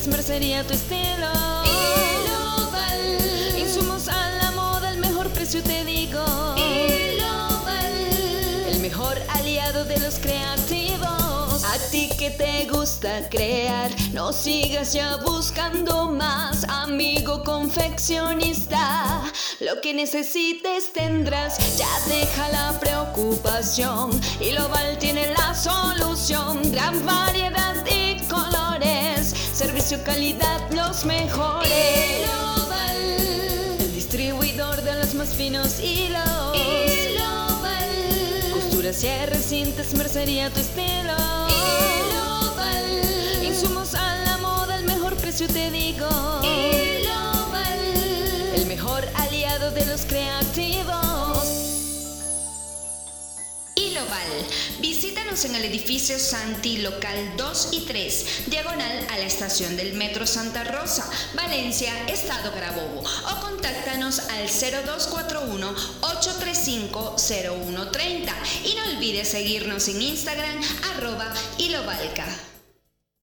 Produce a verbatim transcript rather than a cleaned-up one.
sientes mercería tu estilo. Iloval. Insumos a la moda, el mejor precio te digo. Iloval. El mejor aliado de los creativos. A ti que te gusta crear, no sigas ya buscando más, amigo confeccionista. Lo que necesites tendrás, ya deja la preocupación. Iloval tiene la solución, gran variedad y colores, servicio, calidad, los mejores. Iloval. El distribuidor de los más finos hilos. Iloval. Costura, cierres, cintas, mercería tu estilo. Iloval. Insumos a la moda, el mejor precio te digo. Iloval. El mejor aliado de los creativos. Iloval. Visítanos en el edificio Santi, local dos y tres, diagonal a la estación del Metro Santa Rosa, Valencia, Estado Carabobo, o contáctanos al cero dos cuatro uno, ocho tres cinco, cero uno tres cero. Y no olvides seguirnos en Instagram, arroba Ilovalca.